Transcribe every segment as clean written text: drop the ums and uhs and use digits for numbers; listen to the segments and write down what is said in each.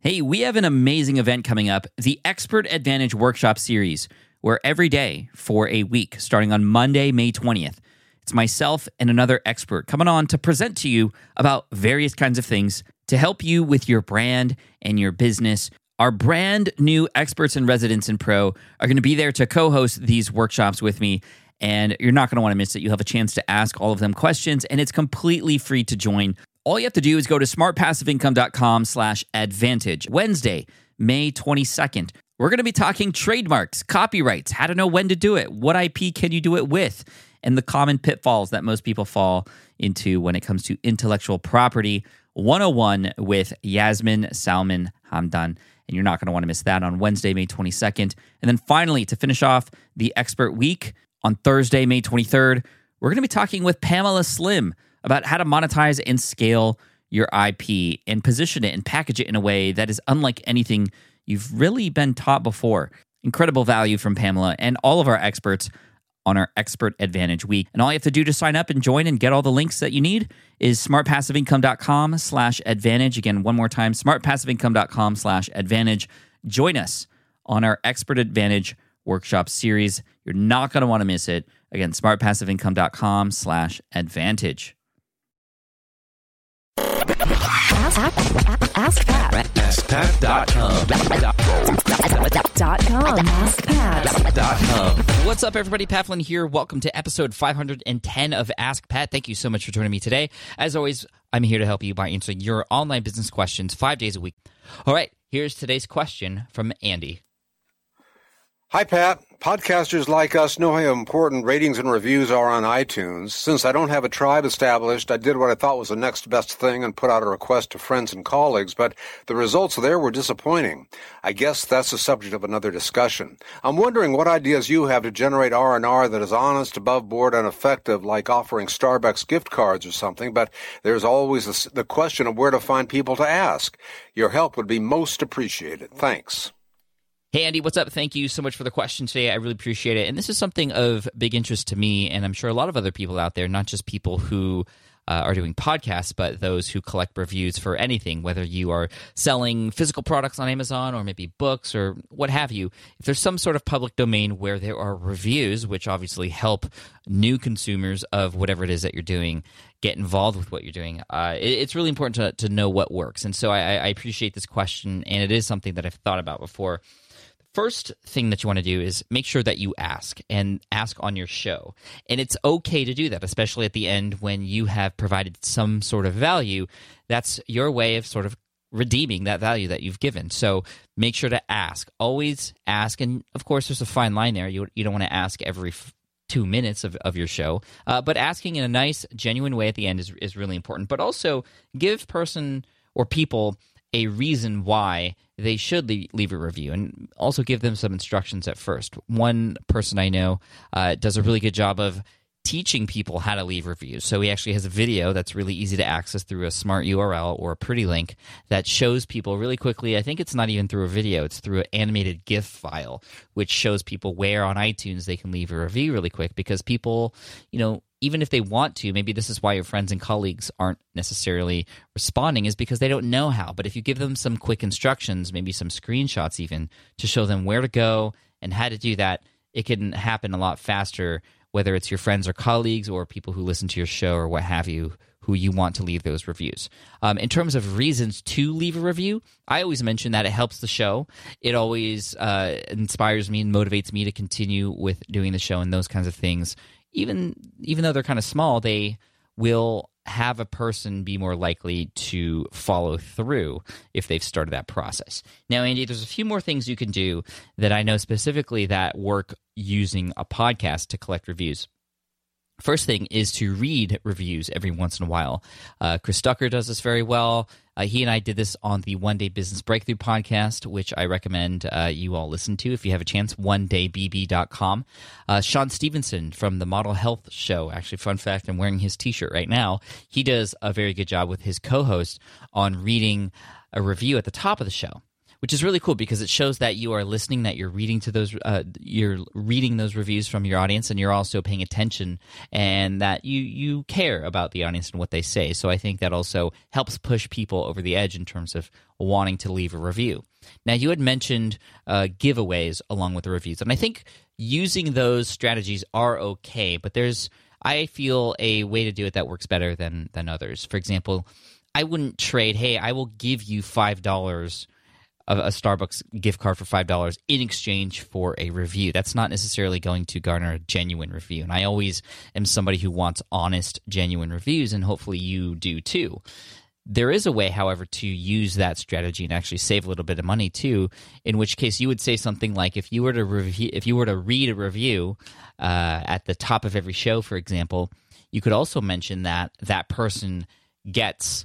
Hey, we have an amazing event coming up, the Expert Advantage Workshop Series, where every day for a week, starting on Monday, May 20th, it's myself and another expert coming on to present to you about various kinds of things to help you with your brand and your business. Our brand new experts and residents in Pro are going to be there to co-host these workshops with me, and you're not going to want to miss it. You'll have a chance to ask all of them questions, and it's completely free to join. All you have to do is go to smartpassiveincome.com/advantage. Wednesday, May 22nd. We're going to be talking trademarks, copyrights, how to know when to do it, what IP can you do it with, and the common pitfalls that most people fall into when it comes to intellectual property 101 with Yasmin Salman Hamdan. And you're not going to want to miss that on Wednesday, May 22nd. And then finally, to finish off the Expert Week, on Thursday, May 23rd, we're going to be talking with Pamela Slim about how to monetize and scale your IP and position it and package it in a way that is unlike anything you've really been taught before. Incredible value from Pamela and all of our experts on our Expert Advantage Week. And all you have to do to sign up and join and get all the links that you need is smartpassiveincome.com/advantage. Again, one more time, smartpassiveincome.com/advantage. Join us on our Expert Advantage Workshop Series. You're not going to want to miss it. Again, smartpassiveincome.com/advantage. AskPat.com. What's up, everybody? Pat Flynn here. Welcome to episode 510 of Ask Pat. Thank you so much for joining me today. As always, I'm here to help you by answering your online business questions 5 days a week. All right, here's today's question from Andy. Hi, Pat. Podcasters like us know how important ratings and reviews are on iTunes. Since I don't have a tribe established, I did what I thought was the next best thing and put out a request to friends and colleagues, but the results there were disappointing. I guess that's the subject of another discussion. I'm wondering what ideas you have to generate R&R that is honest, above board, and effective, like offering Starbucks gift cards or something, but there's always the question of where to find people to ask. Your help would be most appreciated. Thanks. Hey, Andy, what's up? Thank you so much for the question today. I really appreciate it. And this is something of big interest to me, and I'm sure a lot of other people out there, not just people who are doing podcasts, but those who collect reviews for anything, whether you are selling physical products on Amazon or maybe books or what have you. If there's some sort of public domain where there are reviews, which obviously help new consumers of whatever it is that you're doing get involved with what you're doing, it's really important to know what works. And so I appreciate this question, and it is something that I've thought about before. First thing that you want to do is make sure that you ask, and ask on your show. And it's okay to do that, especially at the end when you have provided some sort of value. That's your way of sort of redeeming that value that you've given. So make sure to ask. Always ask. And of course, there's a fine line there. You don't want to ask every 2 minutes of your show. But asking in a nice, genuine way at the end is really important. But also give person or people a reason why they should leave a review, and also give them some instructions at first. One person I know does a really good job of teaching people how to leave reviews. So he actually has a video that's really easy to access through a smart URL or a pretty link that shows people really quickly. I think it's not even through a video. It's through an animated GIF file, which shows people where on iTunes they can leave a review really quick, because people, even if they want to, maybe this is why your friends and colleagues aren't necessarily responding, is because they don't know how. But if you give them some quick instructions, maybe some screenshots even, to show them where to go and how to do that, it can happen a lot faster, whether it's your friends or colleagues or people who listen to your show or what have you, who you want to leave those reviews. In terms of reasons to leave a review, I always mention that it helps the show. It always inspires me and motivates me to continue with doing the show and those kinds of things. Even though they're kind of small, they will have a person be more likely to follow through if they've started that process. Now, Andy, there's a few more things you can do that I know specifically that work using a podcast to collect reviews. First thing is to read reviews every once in a while. Chris Ducker does this very well. He and I did this on the One Day Business Breakthrough podcast, which I recommend you all listen to if you have a chance, onedaybb.com. Sean Stevenson from the Model Health Show, actually, fun fact, I'm wearing his t-shirt right now. He does a very good job with his co-host on reading a review at the top of the show, which is really cool because it shows that you are listening, that you're reading to those, those reviews from your audience, and you're also paying attention, and that you care about the audience and what they say. So I think that also helps push people over the edge in terms of wanting to leave a review. Now, you had mentioned giveaways along with the reviews, and I think using those strategies are okay, but I feel a way to do it that works better than others. For example, I wouldn't trade, hey, I will give you $5, a Starbucks gift card for $5 in exchange for a review. That's not necessarily going to garner a genuine review. And I always am somebody who wants honest, genuine reviews, and hopefully you do too. There is a way, however, to use that strategy and actually save a little bit of money too. In which case, you would say something like, if you were to read a review at the top of every show, for example, you could also mention that that person gets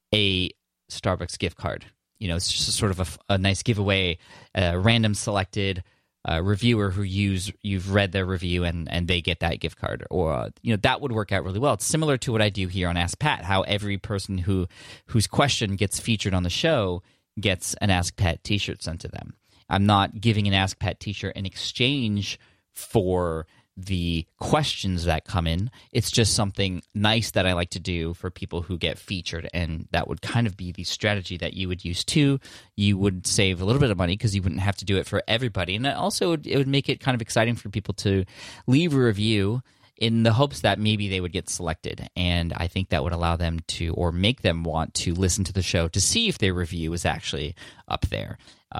a Starbucks gift card. It's just sort of a nice giveaway, a random selected reviewer who you've read their review and they get that gift card, or that would work out really well. It's similar to what I do here on Ask Pat, how every person whose question gets featured on the show gets an Ask Pat t-shirt sent to them. I'm not giving an Ask Pat t-shirt in exchange for the questions that come in. It's just something nice that I like to do for people who get featured, and that would kind of be the strategy that you would use too. You would save a little bit of money because you wouldn't have to do it for everybody, and also it would make it kind of exciting for people to leave a review in the hopes that maybe they would get selected, and I think that would allow them to, or make them want to listen to the show to see if their review is actually up there.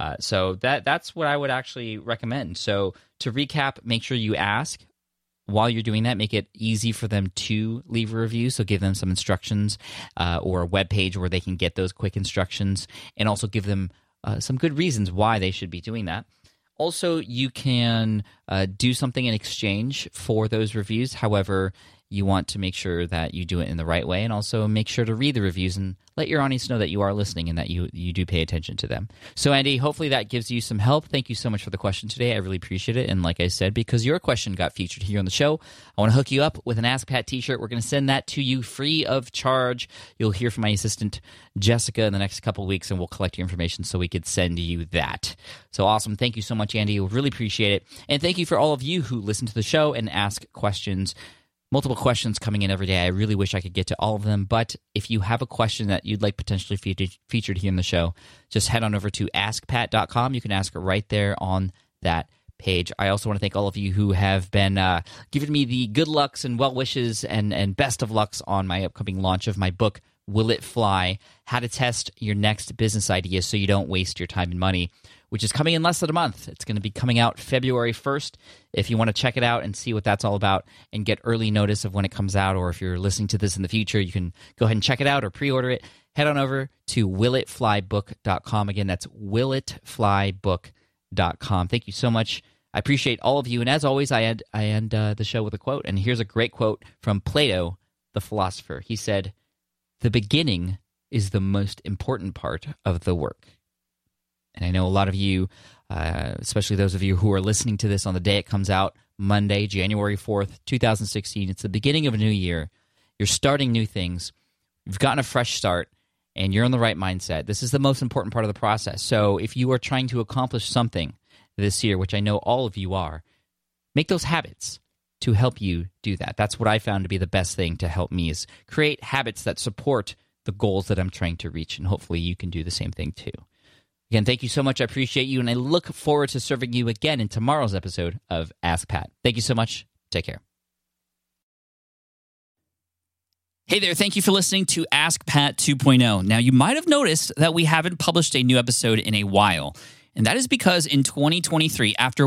So that's what I would actually recommend. So to recap, make sure you ask. While you're doing that, make it easy for them to leave a review. So give them some instructions or a web page where they can get those quick instructions, and also give them some good reasons why they should be doing that. Also, you can do something in exchange for those reviews. However, you want to make sure that you do it in the right way, and also make sure to read the reviews and let your audience know that you are listening and that you do pay attention to them. So, Andy, hopefully that gives you some help. Thank you so much for the question today. I really appreciate it. And like I said, because your question got featured here on the show, I want to hook you up with an Ask Pat t-shirt. We're going to send that to you free of charge. You'll hear from my assistant, Jessica, in the next couple of weeks, and we'll collect your information so we could send you that. So awesome. Thank you so much, Andy. We really appreciate it. And thank you for all of you who listen to the show and ask questions. Multiple questions coming in every day. I really wish I could get to all of them, but if you have a question that you'd like potentially featured here in the show, just head on over to askpat.com. You can ask it right there on that page. I also want to thank all of you who have been giving me the good lucks and well wishes and best of lucks on my upcoming launch of my book, Will It Fly? How to Test Your Next Business Idea So You Don't Waste Your Time and Money, which is coming in less than a month. It's going to be coming out February 1st. If you want to check it out and see what that's all about and get early notice of when it comes out, or if you're listening to this in the future, you can go ahead and check it out or pre-order it. Head on over to willitflybook.com. Again, that's willitflybook.com. Thank you so much. I appreciate all of you. And as always, I end the show with a quote. And here's a great quote from Plato, the philosopher. He said, "The beginning is the most important part of the work." And I know a lot of you, especially those of you who are listening to this on the day it comes out, Monday, January 4th, 2016, it's the beginning of a new year. You're starting new things. You've gotten a fresh start, and you're in the right mindset. This is the most important part of the process. So if you are trying to accomplish something this year, which I know all of you are, make those habits to help you do that. That's what I found to be the best thing to help me, is create habits that support the goals that I'm trying to reach, and hopefully you can do the same thing too. Again, thank you so much. I appreciate you, and I look forward to serving you again in tomorrow's episode of Ask Pat. Thank you so much. Take care. Hey there, thank you for listening to Ask Pat 2.0. Now, you might have noticed that we haven't published a new episode in a while, and that is because in 2023, after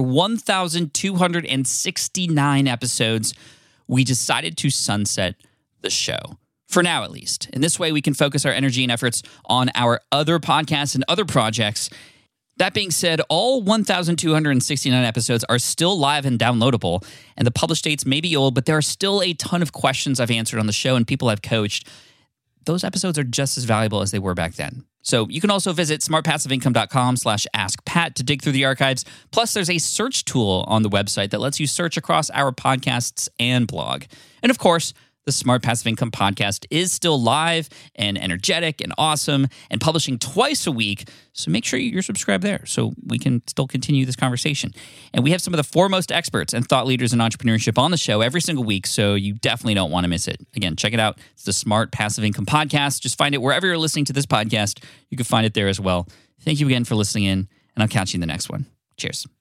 1,269 episodes, we decided to sunset the show. For now, at least. In this way, we can focus our energy and efforts on our other podcasts and other projects. That being said, all 1,269 episodes are still live and downloadable, and the published dates may be old, but there are still a ton of questions I've answered on the show and people I've coached. Those episodes are just as valuable as they were back then. So you can also visit smartpassiveincome.com/askpat to dig through the archives. Plus, there's a search tool on the website that lets you search across our podcasts and blog. And of course, the Smart Passive Income podcast is still live and energetic and awesome and publishing twice a week. So make sure you're subscribed there so we can still continue this conversation. And we have some of the foremost experts and thought leaders in entrepreneurship on the show every single week, so you definitely don't want to miss it. Again, check it out. It's the Smart Passive Income podcast. Just find it wherever you're listening to this podcast. You can find it there as well. Thank you again for listening in, and I'll catch you in the next one. Cheers.